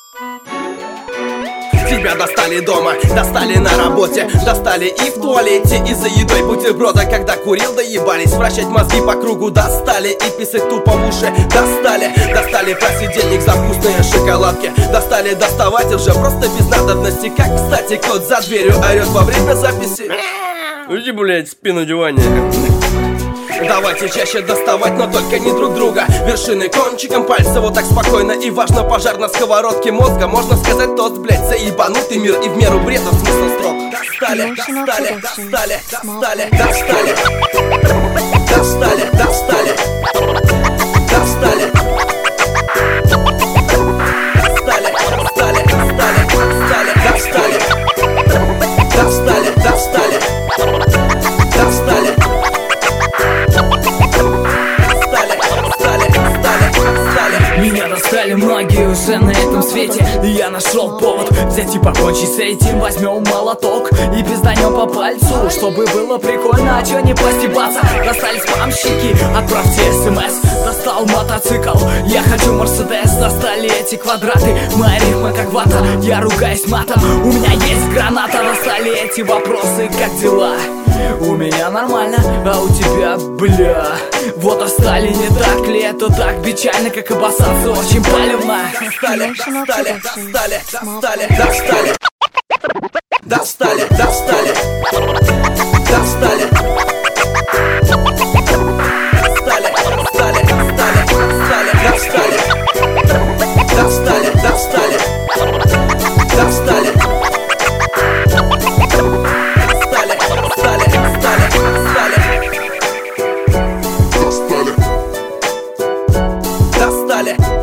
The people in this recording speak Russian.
Тебя достали дома, достали на работе, достали и в туалете, и за едой бутерброда. Когда курил, доебались, вращать мозги по кругу достали, и писать тупо в уши достали. Достали просидельник за вкусные шоколадки, достали доставать уже просто без надобности. Как, кстати, кот за дверью орет во время записи. Уйди, блять, спину диване. Давайте чаще доставать, но только не друг друга. Вершины кончиком пальца, вот так спокойно и важно. Пожар на сковородке мозга, можно сказать тост, блять, за ебанутый мир и в меру бреда смысл строк. Достали, достали, достали, достали, достали, достали, достали, достали, достали, достали, достали, достали, достали, достали. Меня достали многие уже на этом свете, и я нашел повод взять и покончить с этим. Возьмем молоток и пизданем по пальцу, чтобы было прикольно, а чё не постебаться. Достали спамщики, отправьте смс. Достал мотоцикл, я хочу Мерседес. Достали эти квадраты, моя рифма как вата, я ругаюсь матом, у меня есть граната. Достали эти вопросы, как дела? У меня нормально, а у тебя, бля. Вот достали, не так ли это так печально, как обоссаться очень палевно. Достали, достали, достали, достали, достали, достали, достали, достали, достали, достали, достали, достали. Достали.